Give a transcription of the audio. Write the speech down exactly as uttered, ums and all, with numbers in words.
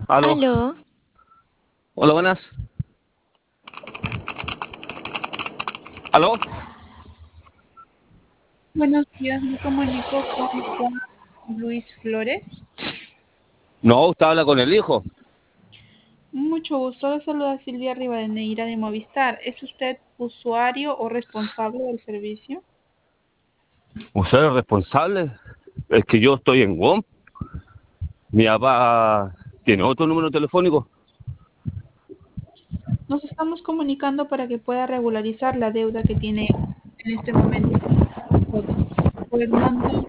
Aló, Aló, hola, buenas. Aló, Buenos días, me comunico con Juan Luis Flores. no, usted habla con el hijo. Mucho gusto, le saluda Silvia Rivadeneira de Movistar. ¿Es usted usuario o responsable del servicio? ¿Usted es el responsable? Es que yo estoy en WOM. Mi papá tiene otro número telefónico. Nos estamos comunicando para que pueda regularizar la deuda que tiene en este momento con nosotros. Por el monto